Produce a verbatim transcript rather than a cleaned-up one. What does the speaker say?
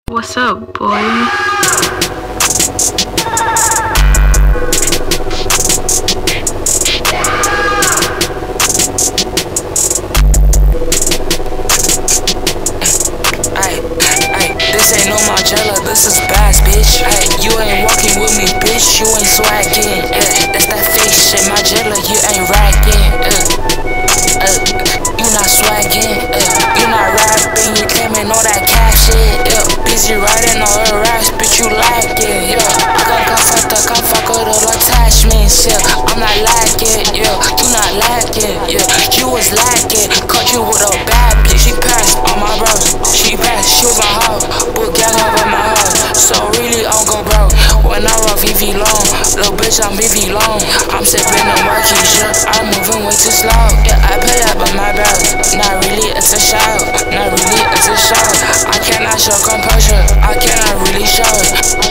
What's up, boy? This ain't no Margiela, this is Bass, bitch. Ay, you ain't walking with me, bitch. You ain't swagging. Uh, that's that fake shit, Margiela. You ain't ragging. Uh, uh, you not swagging. Uh, you not rapping. You claiming all that cash shit. Uh, busy writing all her raps, bitch. You like it. Yeah, I gon' come fuck the come fuck with all attachments. Yeah, I'm not lacking. Yeah, you not lacking. Yeah, you was lacking. Caught you with a bad bitch. She passed on my bros. She passed. She was my hoe. Book gang over my house, so really I'm gon' broke. When I rock V V long, little bitch I'm V V long. I'm sipping on murky shit, I'm moving way too slow. Yeah, I pay up on my belt, not really it's a show, not really it's a show. I cannot show composure, I cannot really show it.